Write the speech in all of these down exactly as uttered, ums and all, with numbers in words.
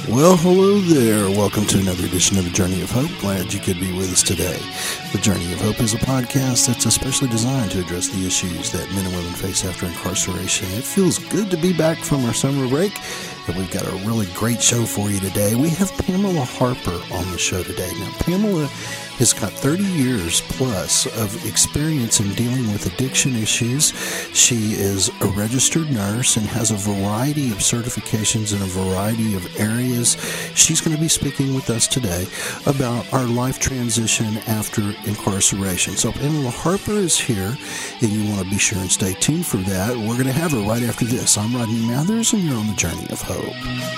Well, hello there. Welcome to another edition of The Journey of Hope. Glad you could be with us today. The Journey of Hope is a podcast that's especially designed to address the issues that men and women face after incarceration. It feels good to be back from our summer break, and we've got a really great show for you today. We have Pamela Harper on the show today. Now, Pamela has got thirty years plus of experience in dealing with addiction issues. She is a registered nurse and has a variety of certifications in a variety of areas. She's going to be speaking with us today about our life transition after incarceration. So Pamela Harper is here, and you want to be sure and stay tuned for that. We're going to have her right after this. I'm Rodney Mathers, and you're on the Journey of Hope.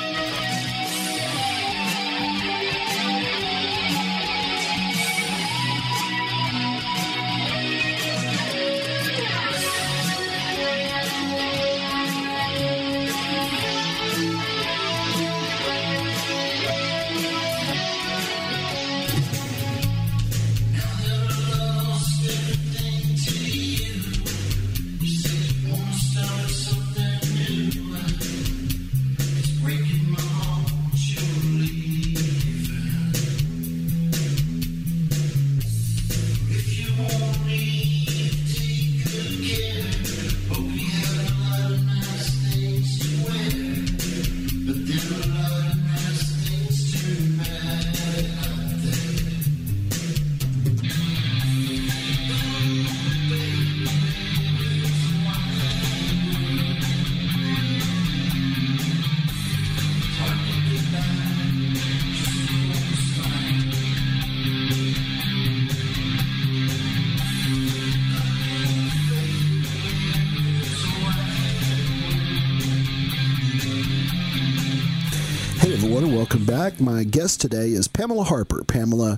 Welcome back. My guest today is Pamela Harper. Pamela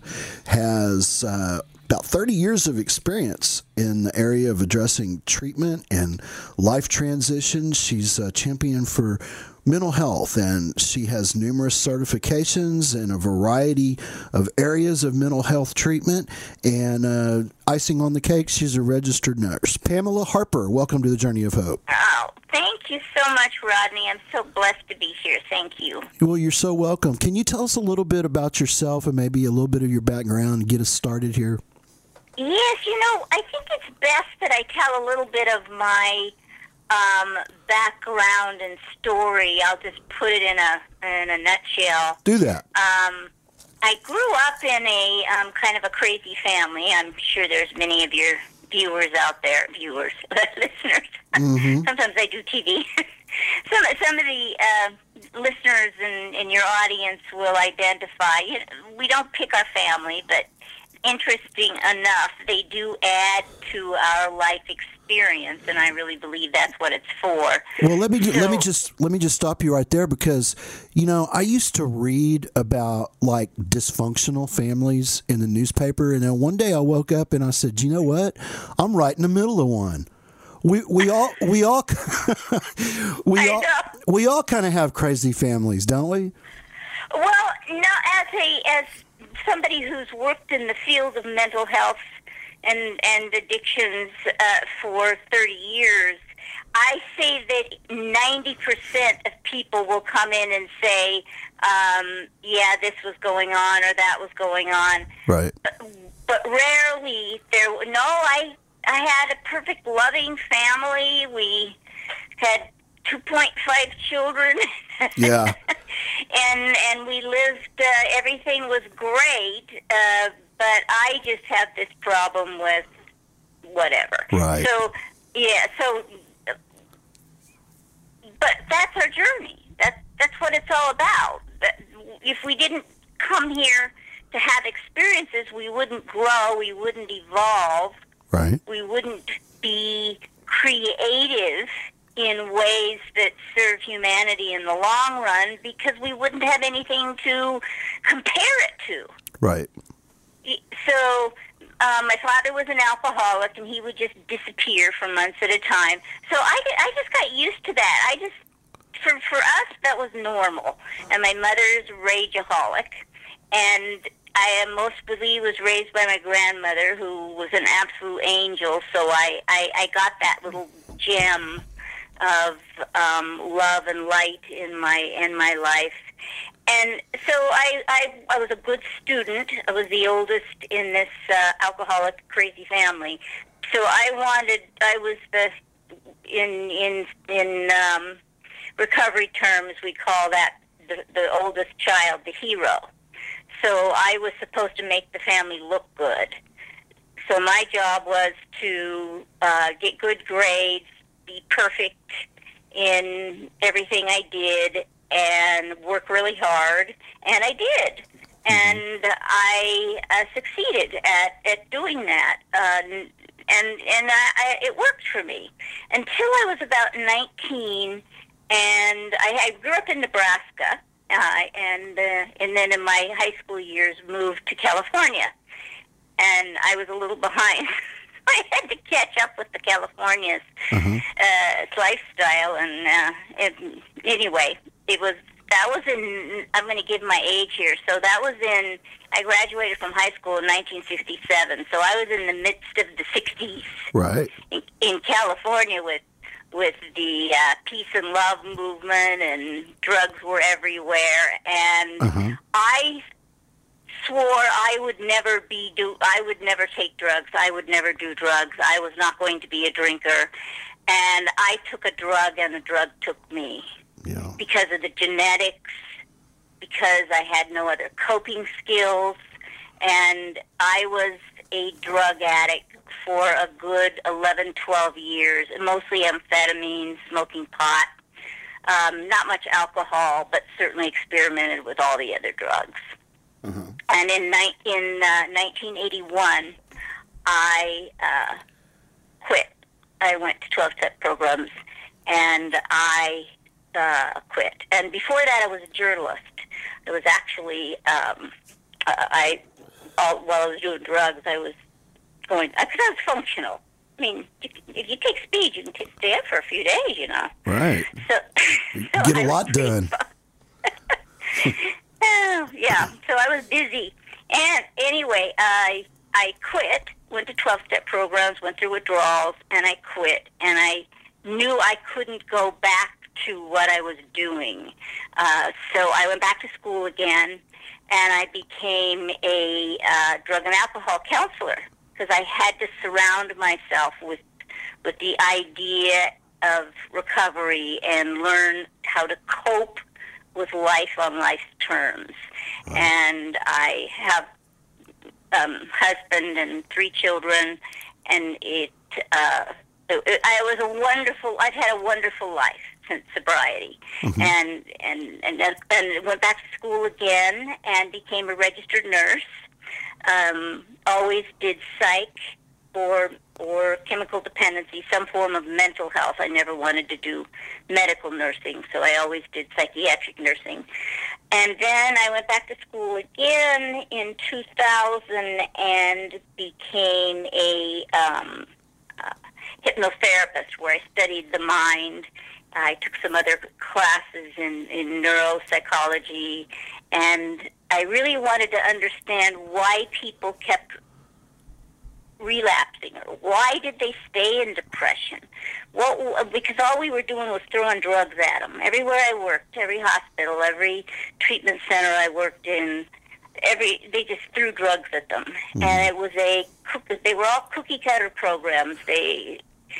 has uh, about thirty years of experience in the area of addressing treatment and life transition. She's a champion for mental health, and she has numerous certifications in a variety of areas of mental health treatment. And uh, icing on the cake, she's a registered nurse. Pamela Harper, welcome to the Journey of Hope. Oh, thank you so much, Rodney. I'm so blessed to be here. Thank you. Well, you're so welcome. Can you tell us a little bit about yourself and maybe a little bit of your background and get us started here? Yes, you know, I think it's best that I tell a little bit of my um, background and story. I'll just put it in a in a nutshell. Do that. Um, I grew up in a um, kind of a crazy family. I'm sure there's many of your viewers out there, viewers, listeners. Mm-hmm. Sometimes I do T V. some some of the uh, listeners in, in your audience will identify. You know, we don't pick our family, but interesting enough, they do add to our life experience, and I really believe that's what it's for. Well, let me so, let me just let me just stop you right there, because you know I used to read about like dysfunctional families in the newspaper, and then one day I woke up and I said, you know what, I'm right in the middle of one. We we all we all we I all know. we all kind of have crazy families, don't we? Well, no, as a as somebody who's worked in the field of mental health and and addictions uh, for thirty years, I say that ninety percent of people will come in and say, um, yeah, this was going on or that was going on. Right. But, but rarely there. No, I I had a perfect, loving family. We had two point five children. Yeah. and and we lived. Uh, everything was great. Uh, but I just have this problem with whatever. Right. So yeah. So, but that's our journey. That's that's what it's all about. That if we didn't come here to have experiences, we wouldn't grow. We wouldn't evolve. Right. We wouldn't be creative in ways that serve humanity in the long run, because we wouldn't have anything to compare it to. Right. So um, my father was an alcoholic, and he would just disappear for months at a time. So I, I just got used to that. I just, for, for us, that was normal. And my mother's rageaholic, and I mostly was raised by my grandmother, who was an absolute angel, so I, I, I got that little gem of um, love and light in my in my life. And so I, I, I was a good student. I was the oldest in this uh, alcoholic, crazy family. So I wanted, I was the, in in in um, recovery terms, we call that the, the oldest child, the hero. So I was supposed to make the family look good. So my job was to uh, get good grades, be perfect in everything I did, and work really hard, and I did. And I uh, succeeded at, at doing that, uh, and and I, I, it worked for me until I was about nineteen, and I, I grew up in Nebraska, uh, and uh, and then in my high school years moved to California, and I was a little behind. I had to catch up with the Californians' Uh-huh. uh, lifestyle, and, uh, and anyway, it was. That was in, I'm going to give my age here, so that was in, I graduated from high school in nineteen sixty-seven, so I was in the midst of the sixties Right. in, in California with with the uh, peace and love movement, and drugs were everywhere, and Uh-huh. I swore I would never be do, I would never take drugs, I would never do drugs, I was not going to be a drinker, and I took a drug, and the drug took me. Yeah. Because of the genetics, because I had no other coping skills, and I was a drug addict for a good eleven, twelve years, mostly amphetamines, smoking pot, um, not much alcohol, but certainly experimented with all the other drugs. Uh-huh. And in, ni- in uh, nineteen eighty-one, I uh, quit. I went to twelve-step programs, and I Uh, quit. And before that, I was a journalist. I was actually, um, I, all, while I was doing drugs, I was going, because I was functional. I mean, you, if you take speed, you can t- stay up for a few days, you know. Right. So, so Get a I lot was pretty done. fu- oh, yeah, so I was busy. And anyway, I, I quit, went to twelve-step programs, went through withdrawals, and I quit. And I knew I couldn't go back to what I was doing. Uh, so I went back to school again, and I became a uh, drug and alcohol counselor, because I had to surround myself with with the idea of recovery and learn how to cope with life on life's terms. Wow. And I have um, husband and three children, and it, uh, it, I was a wonderful, I've had a wonderful life since sobriety, Mhm. and, and, and, then- and went back to school again and became a registered nurse. Um, always did psych or, or chemical dependency, some form of mental health. I never wanted to do medical nursing, so I always did psychiatric nursing. And then I went back to school again in two thousand and became a um, uh, hypnotherapist, where I studied the mind. I took some other classes in, in neuropsychology, and I really wanted to understand why people kept relapsing, or why did they stay in depression? Well, because all we were doing was throwing drugs at them. Everywhere I worked, every hospital, every treatment center I worked in, every they just threw drugs at them, Mm-hmm. and it was a they were all cookie cutter programs. They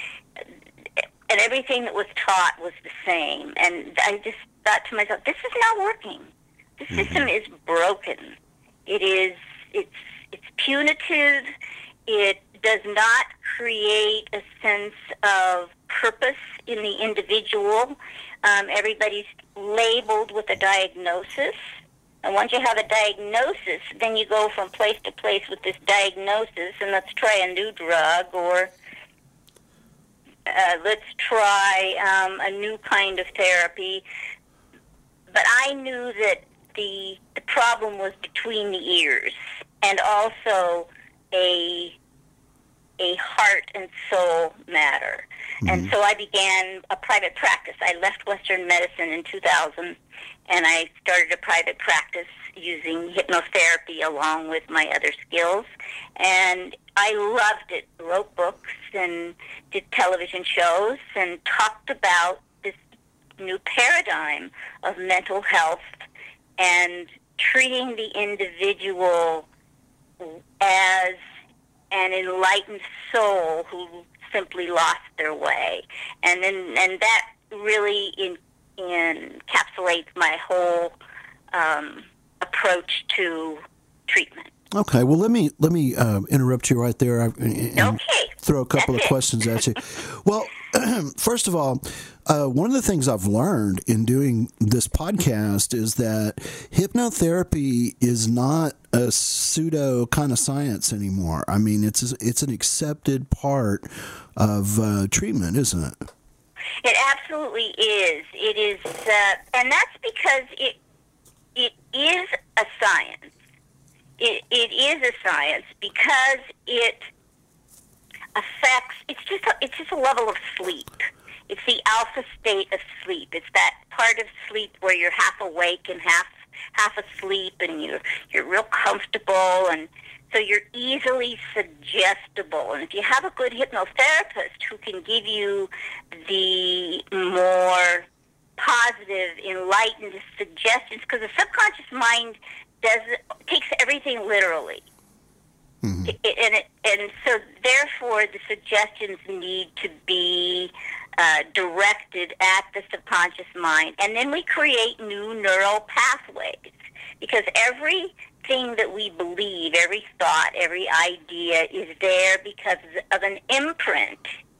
and everything that was taught was the same. And I just thought to myself, this is not working. The Mm-hmm. system is broken. It is, it's, it's punitive. It does not create a sense of purpose in the individual. Um, everybody's labeled with a diagnosis. And once you have a diagnosis, then you go from place to place with this diagnosis, and let's try a new drug, or Uh, let's try um, a new kind of therapy. But I knew that the the problem was between the ears, and also a a heart and soul matter. Mm-hmm. And so I began a private practice. I left Western medicine in two thousand, and I started a private practice using hypnotherapy along with my other skills. And I loved it. Wrote books and did television shows and talked about this new paradigm of mental health and treating the individual as an enlightened soul who simply lost their way. And then, and that really in, encapsulates my whole um, approach to treatment. Okay, well, let me let me uh, interrupt you right there and, and okay. throw a couple That's of questions at you. Well, first of all, uh, one of the things I've learned in doing this podcast is that hypnotherapy is not a pseudo kind of science anymore. I mean, it's it's an accepted part of uh, treatment, isn't it? It absolutely is. It is, uh, and that's because it it is a science. It, it is a science because it affects. It's just a, it's just a level of sleep. It's the alpha state of sleep. It's that part of sleep where you're half awake and half half asleep, and you're you're real comfortable, and so you're easily suggestible. And if you have a good hypnotherapist who can give you the more positive, enlightened suggestions, because the subconscious mind does takes everything literally, mm-hmm. it, and it, and so therefore the suggestions need to be uh, directed at the subconscious mind, and then we create new neural pathways, because everything that we believe, every thought, every idea is there because of an imprint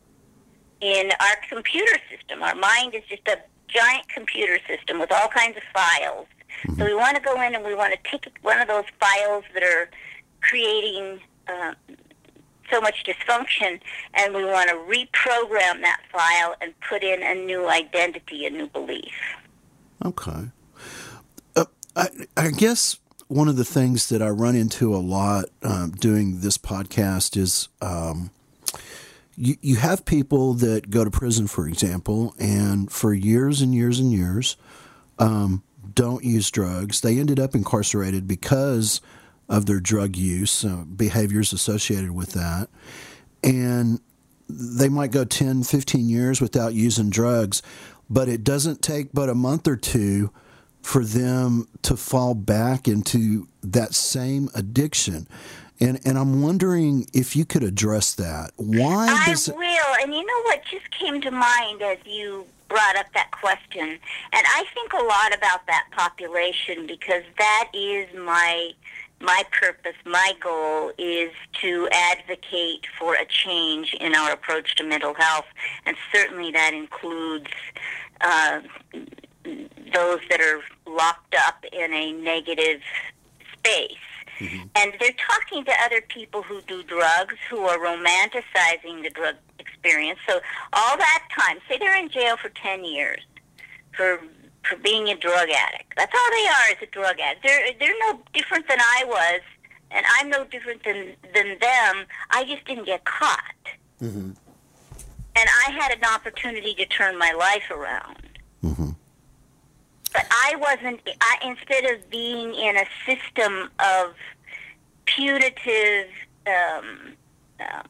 in our computer system. Our mind is just a giant computer system with all kinds of files. Mm-hmm. So we want to go in and we want to take one of those files that are creating uh, so much dysfunction, and we want to reprogram that file and put in a new identity, a new belief. Okay. Uh, I, I guess one of the things that I run into a lot um, doing this podcast is um, you, you have people that go to prison, for example, and for years and years and years, um, don't use drugs. They ended up incarcerated because of their drug use, uh, behaviors associated with that. And they might go ten, fifteen years without using drugs, but it doesn't take but a month or two for them to fall back into that same addiction. And and I'm wondering if you could address that. Why I does will. And you know what just came to mind as you brought up that question? And I think a lot about that population, because that is my my purpose, my goal is to advocate for a change in our approach to mental health. And certainly that includes uh, those that are locked up in a negative space. Mm-hmm. And they're talking to other people who do drugs, who are romanticizing the drug experience. So all that time, say they're in jail for ten years for for being a drug addict. That's all they are, is a drug addict. They're, they're no different than I was, and I'm no different than, than them. I just didn't get caught. Mm-hmm. And I had an opportunity to turn my life around. Mm-hmm. But I wasn't, I, instead of being in a system of punitive um, um,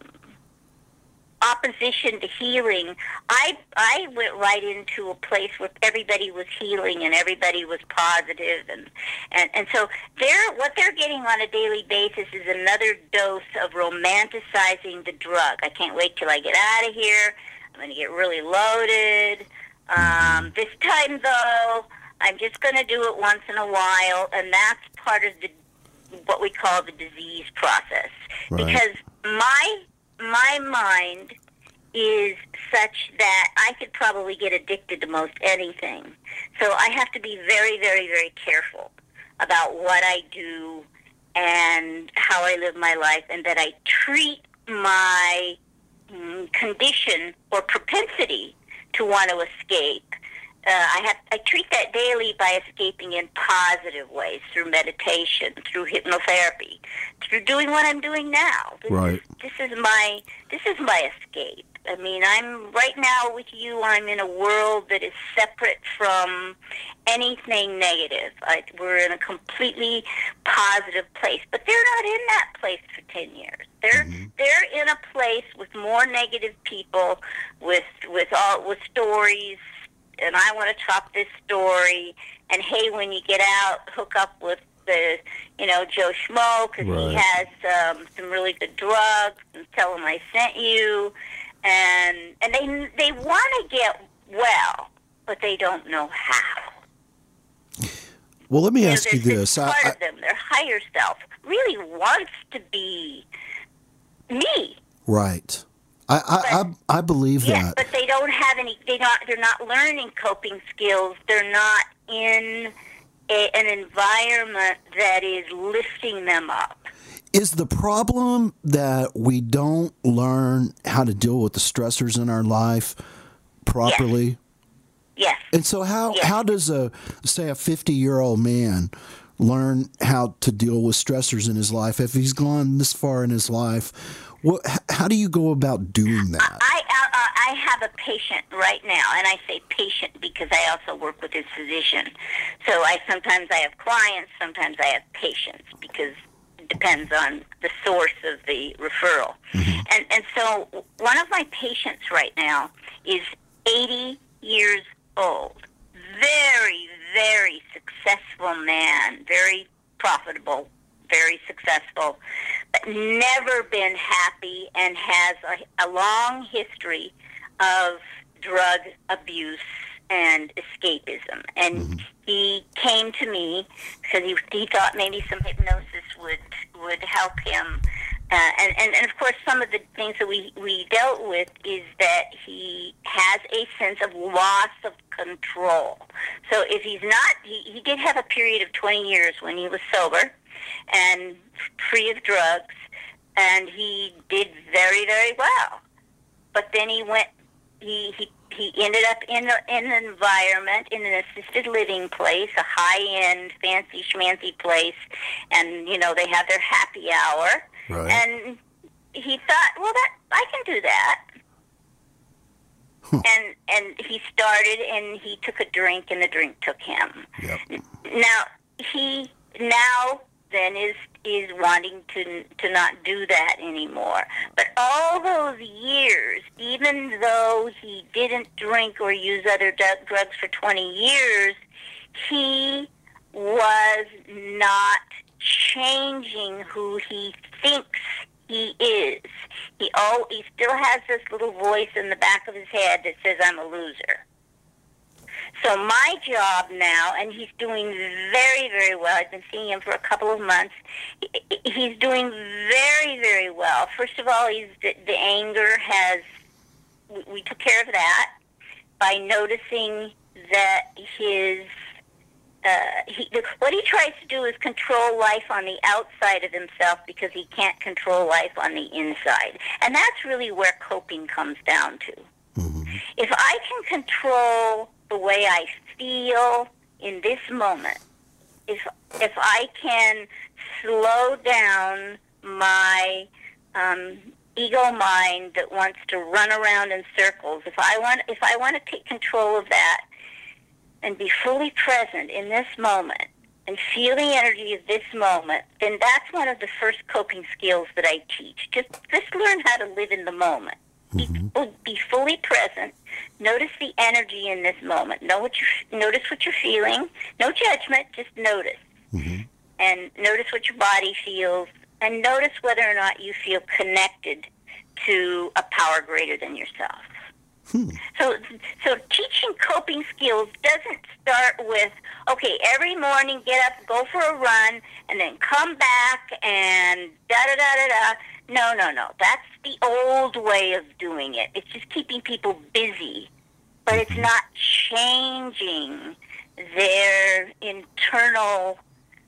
opposition to healing, I I went right into a place where everybody was healing and everybody was positive, and, and, and so they're, what they're getting on a daily basis is another dose of romanticizing the drug. I can't wait till I get out of here. I'm going to get really loaded. Um, this time, though, I'm just going to do it once in a while, and that's part of the what we call the disease process. Right. Because my my mind is such that I could probably get addicted to most anything. So I have to be very, very, very careful about what I do and how I live my life, and that I treat my mm, condition or propensity to want to escape. Uh, I have I treat that daily by escaping in positive ways, through meditation, through hypnotherapy, through doing what I'm doing now. This right. Is, this is my this is my escape. I mean, I'm right now with you. I'm in a world that is separate from anything negative. I, we're in a completely positive place, but they're not in that place for ten years. They're mm-hmm. they're in a place with more negative people, with with all with stories and I want to talk this story, and hey, when you get out, hook up with the, you know, Joe Schmo, because Right. he has um, some really good drugs, and tell him I sent you, and and they they want to get well, but they don't know how. Well, let me You know, ask you there's this. part I, I, of them, their higher self, really wants to be me. right. I, I, I, I believe Yes, that. but they don't have any. They not. They're not learning coping skills. They're not in a, an environment that is lifting them up. Is the problem that we don't learn how to deal with the stressors in our life properly? Yes. And so how, Yes. how does a, say, a fifty-year-old man learn how to deal with stressors in his life if he's gone this far in his life? What, how do you go about doing that? I, I I have a patient right now, and I say patient because I also work with his physician. So I sometimes I have clients, sometimes I have patients because it depends on the source of the referral. Mm-hmm. And and so one of my patients right now is eighty years old, very very successful man, very profitable, very successful, but never been happy and has a, a long history of drug abuse and escapism. And mm-hmm. he came to me because he, he thought maybe some hypnosis would would help him. Uh, and, and, and, of course, some of the things that we, we dealt with is that he has a sense of loss of control. So if he's not, he, he did have a period of twenty years when he was sober and free of drugs, and he did very, very well. But then he went, he he, he ended up in, a, in an environment, in an assisted living place, a high-end, fancy schmancy place, and, you know, they have their happy hour. Right. And he thought, well, that I can do that. Huh. And and he started, and he took a drink, and the drink took him. Yep. Now, he now then is is wanting to to not do that anymore. But all those years, even though he didn't drink or use other d- drugs for twenty years, he was not changing who he thinks he is. He oh, he still has this little voice in the back of his head that says, I'm a loser. So my job now, and he's doing very, very well. I've been seeing him for a couple of months. He's doing very, very well. First of all, he's the, the anger has, we, we took care of that by noticing that his Uh, he, what he tries to do is control life on the outside of himself because he can't control life on the inside. And that's really where coping comes down to. Mm-hmm. If I can control the way I feel in this moment, if if I can slow down my um, ego mind that wants to run around in circles, if I want if I want to take control of that, and be fully present in this moment and feel the energy of this moment, then that's one of the first coping skills that I teach. Just just learn how to live in the moment. Mm-hmm. Be, be fully present. Notice the energy in this moment. Know what you notice what you're feeling. No judgment, just notice. Mm-hmm. And notice what your body feels, and notice whether or not you feel connected to a power greater than yourself. Hmm. So, so teaching coping skills doesn't start with, okay, every morning get up, go for a run, and then come back and da-da-da-da-da. No, no, no. That's the old way of doing it. It's just keeping people busy, but it's not changing their internal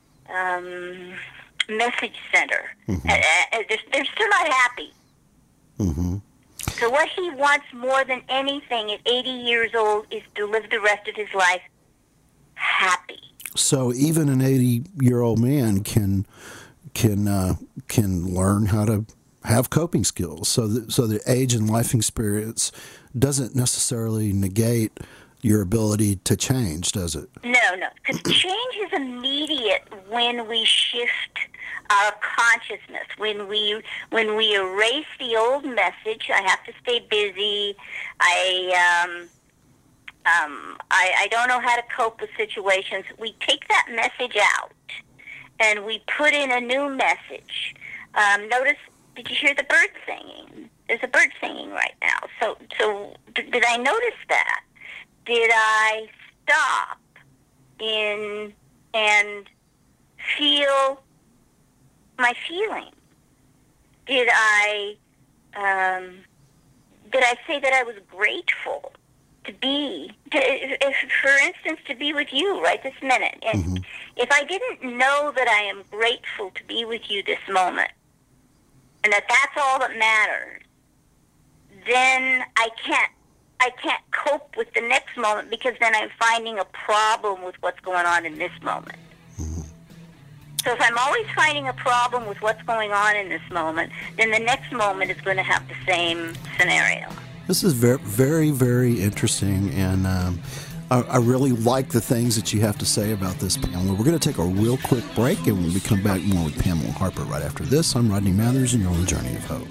um, message center. Mm-hmm. Uh, they're, they're still not happy. Mm-hmm. So what he wants more than anything at eighty years old is to live the rest of his life happy. So even an eighty-year-old man can can uh, can learn how to have coping skills. So that, so the age and life experience doesn't necessarily negate your ability to change, does it? No, no. Because change is immediate when we shift our consciousness. When we when we erase the old message, I have to stay busy. I um, Um, I, I don't know how to cope with situations. We take that message out and we put in a new message. Um, notice, did you hear the bird singing? There's a bird singing right now. So, so did, did I notice that? Did I stop in and feel my feelings? Did I, um, did I say that I was grateful to be, to, if, for instance, to be with you right this minute? And mm-hmm. if I didn't know that I am grateful to be with you this moment, and that that's all that matters, then I can't, I can't cope with the next moment, because then I'm finding a problem with what's going on in this moment. So if I'm always finding a problem with what's going on in this moment, then the next moment is going to have the same scenario. This is very, very, very interesting, and um, I, I really like the things that you have to say about this, Pamela. We're going to take a real quick break, and we'll be come back more with Pamela Harper right after this. I'm Rodney Mathers, and you're on the Journey of Hope.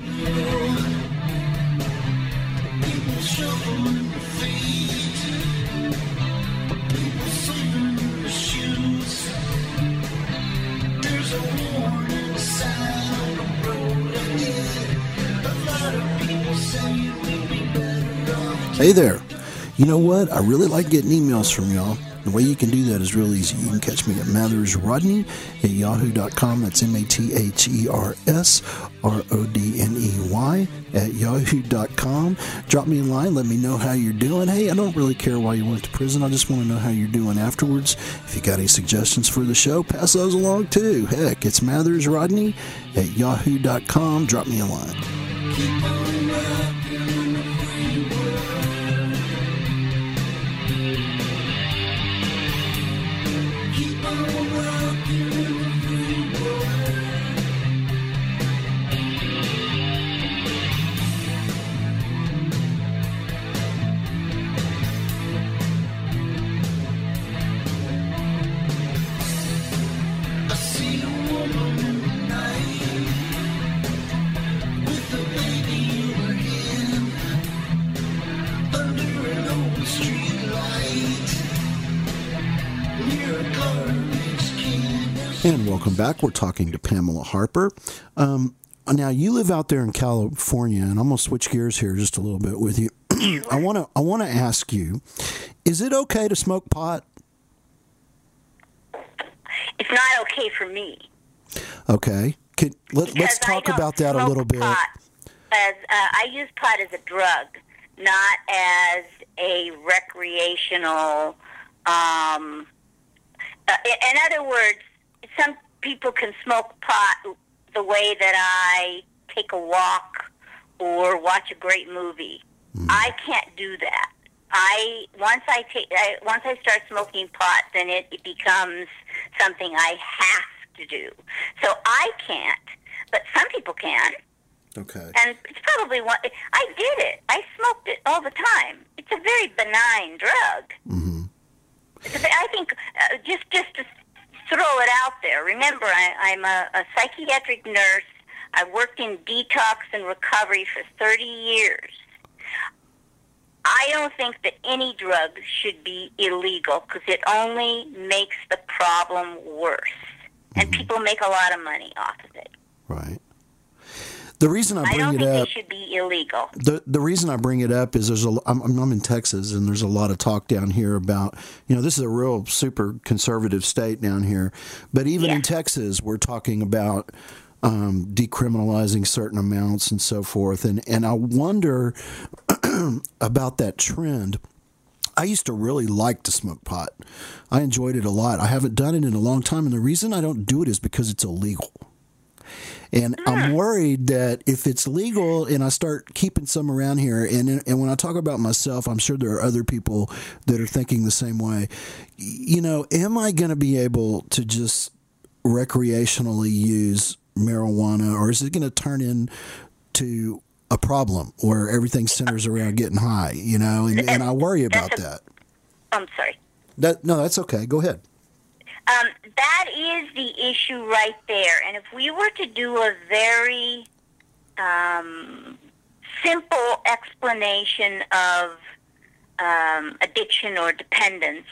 Hey there. You know what? I really like getting emails from y'all. The way you can do that is real easy. You can catch me at Mathers Rodney at yahoo dot com. That's M A T H E R S R O D N E Y at yahoo dot com. Drop me a line. Let me know how you're doing. Hey, I don't really care why you went to prison. I just want to know how you're doing afterwards. If you got any suggestions for the show, pass those along too. Heck, it's Mathers Rodney at yahoo dot com. Drop me a line. Keep on rocking the free world. Keep on rocking the free world. I see a woman in the night with a baby in her hand under an old street light near a garbage can. And welcome back. We're talking to Pamela Harper. Um, now you live out there in California, and I'm gonna switch gears here just a little bit with you. I want to I want to ask you: is it okay to smoke pot? It's not okay for me. Okay. Can, let, let's talk about that a little bit. Pot as, uh, I use pot as a drug, not as a recreational. Um, uh, in other words, some people can smoke pot the way that I take a walk or watch a great movie. Mm. I can't do that. I once I take I, once I start smoking pot, then it, it becomes something I have to do. So I can't, but some people can. Okay. And it's probably one. I did it. I smoked it all the time. It's a very benign drug. Mm-hmm. It's a, I think uh, just just to throw it out there. Remember, I, I'm a, a psychiatric nurse. I worked in detox and recovery for thirty years. I don't think that any drug should be illegal, because it only makes the problem worse. And mm-hmm. people make a lot of money off of it. Right. The reason I bring I don't it think up, they should be illegal. The the reason I bring it up is there's a I'm, I'm in Texas, and there's a lot of talk down here about, you know, this is a real super conservative state down here, but even yeah. in Texas we're talking about um, decriminalizing certain amounts and so forth, and and I wonder about that trend. I used to really like to smoke pot. I enjoyed it a lot. I haven't done it in a long time, and the reason I don't do it is because it's illegal. And I'm worried that if it's legal and I start keeping some around here, and and when I talk about myself, I'm sure there are other people that are thinking the same way. You know, am I going to be able to just recreationally use marijuana, or is it going to turn into a problem where everything centers around getting high? You know, and, and I worry about a, that. I'm sorry. That no, that's okay. Go ahead. Um, that is the issue right there. And if we were to do a very um, simple explanation of um, addiction or dependence,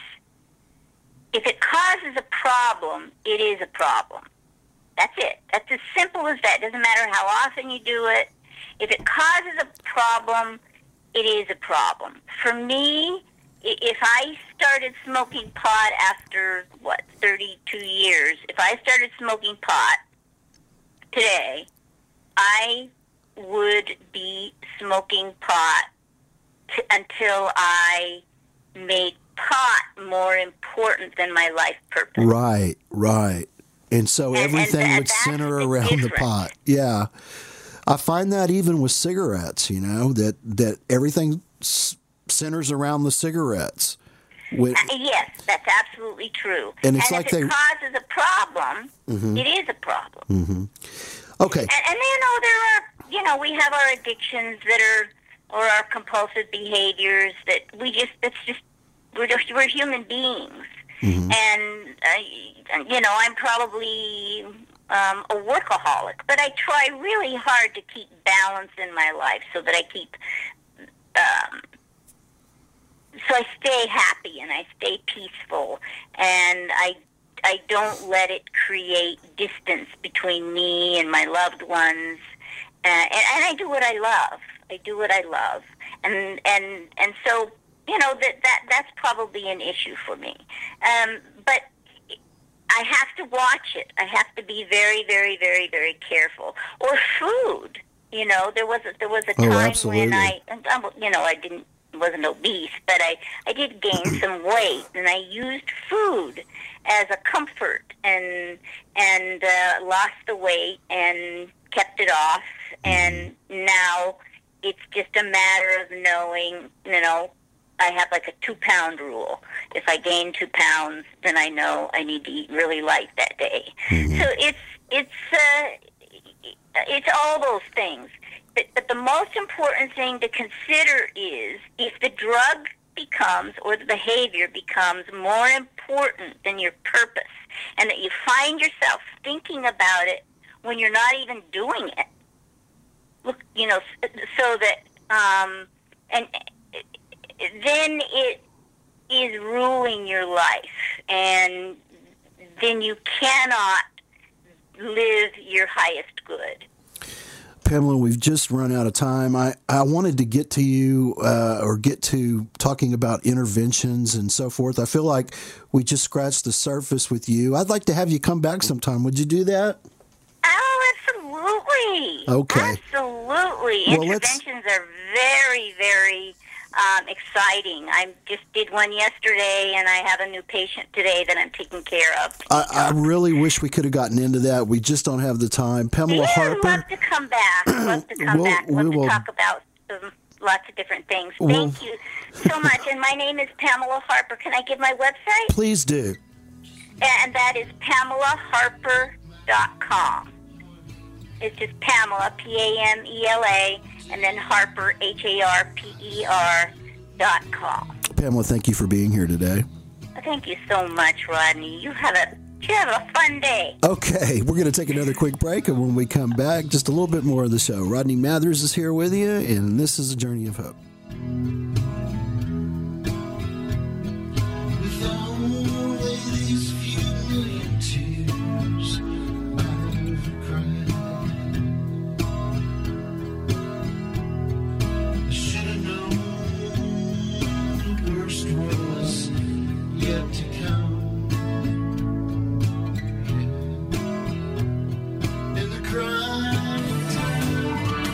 if it causes a problem, it is a problem. That's it. That's as simple as that. It doesn't matter how often you do it. If it causes a problem, it is a problem. For me, if I started smoking pot after, what, thirty-two years, if I started smoking pot today, I would be smoking pot t- until I made pot more important than my life purpose. Right, right. And so And- everything and would that's center the around the difference. pot. Yeah. I find that even with cigarettes, you know, that, that everything s- centers around the cigarettes. With, Uh, yes, that's absolutely true. And it's and like if they- it causes a problem, Mhm. it is a problem. Mhm. Okay. And, and you know, there are, you know, we have our addictions that are, or our compulsive behaviors that we just, it's just, we're just, we're human beings. Mhm. And, uh, you know, I'm probably um, a workaholic, but I try really hard to keep balance in my life so that I keep, um, so I stay happy and I stay peaceful, and I I don't let it create distance between me and my loved ones, uh, and, and I do what I love. I do what I love, and and and so you know that that that's probably an issue for me. Um, but I have to watch it. I have to be very, very, very, very careful. Or food. You know, there was a, there was a Oh, time absolutely. when I, and, um, you know, I didn't wasn't obese, but I I did gain some weight, and I used food as a comfort, and and uh, lost the weight and kept it off, and now it's just a matter of knowing, you know, I have like a two-pound rule. If I gain two pounds, then I know I need to eat really light that day. Mhm. So it's it's uh, it's all those things. But, but the most important thing to consider is if the drug becomes, or the behavior becomes more important than your purpose, and that you find yourself thinking about it when you're not even doing it. Look, you know, so that um, and then it is ruling your life, and then you cannot live your highest good. Pamela, we've just run out of time. I, I wanted to get to you uh, or get to talking about interventions and so forth. I feel like we just scratched the surface with you. I'd like to have you come back sometime. Would you do that? Oh, absolutely. Okay. Absolutely. Well, let's- Interventions are very, very um, exciting. I just did one yesterday, and I have a new patient today that I'm taking care of. I, I really wish we could have gotten into that. We just don't have the time. Pamela Yeah, Harper. I'd love to come back. Love to come We'll- back. we Love will- to talk about um, lots of different things. We'll- Thank you so much. And my name is Pamela Harper. Can I give my website? Please do. And that is pamela harper dot com. It's just Pamela, P A M E L A, and then Harper, H A R P E R dot com. Pamela, thank you for being here today. Thank you so much, Rodney. You have a you have a fun day. Okay, we're going to take another quick break, and when we come back, just a little bit more of the show. Rodney Mathers is here with you, and this is A Journey of Hope. With only these few million tears I've cried, I should have known the worst was yet to come. In the crying time,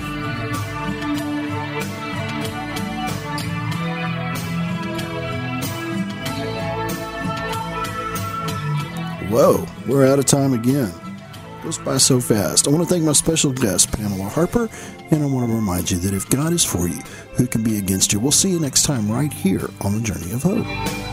Whoa, we're out of time again. Goes by so fast. I want to thank my special guest, Pamela Harper, and I want to remind you that if God is for you, who can be against you? We'll see you next time right here on The Journey of Hope.